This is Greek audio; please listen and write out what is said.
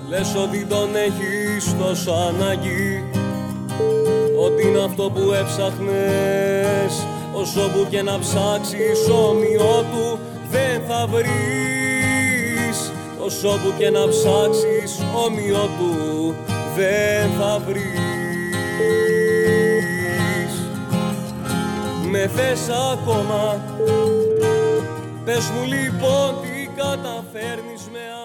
Λες ότι τον έχεις τόσο ανάγκη, ότι είναι αυτό που έψαχνες. Όσο που και να ψάξεις όμοιο του δεν θα βρεις. Όσο που και να ψάξεις όμοιο του δεν θα βρεις. Με θες ακόμα, πες μου λοιπόν τι καταφέρνεις με